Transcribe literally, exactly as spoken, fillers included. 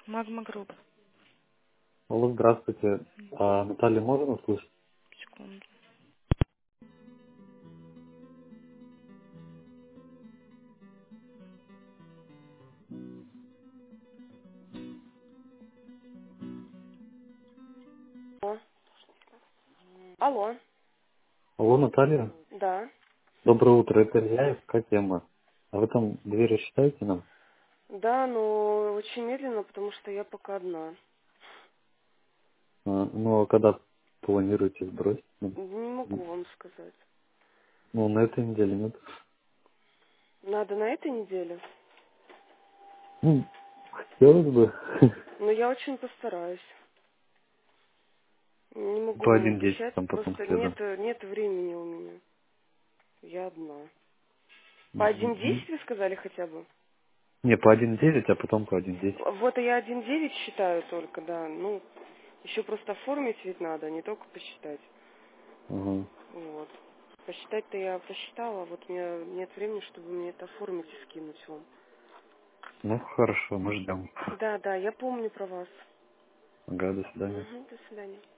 Магма Групп. Алло, здравствуйте. А Наталья можно услышать? Секунду. Алло. Алло. Алло, Наталья. Да. Доброе утро. Это Илья, как тема. А вы там двери считаете нам? Да, но очень медленно, потому что я пока одна. А, ну, а когда планируете сбросить? Ну, Не могу вам сказать. ну, на этой неделе нет. Надо на этой неделе? Ну, хотелось бы. Но я очень постараюсь. Не могу По вам один десять обещать, там потом просто следом. нет, нет времени у меня. Я одна. По один Мгм. десять вы сказали хотя бы? Не, по один девять, а потом по один десять. Вот и я один девять считаю только, да. Ну, еще просто оформить ведь надо, не только посчитать. Ага. Вот. Посчитать-то я посчитала, вот у меня нет времени, чтобы мне это оформить и скинуть вам. Ну, хорошо, мы ждем. Да, да, я помню про вас. Ага, до свидания. Угу, до свидания.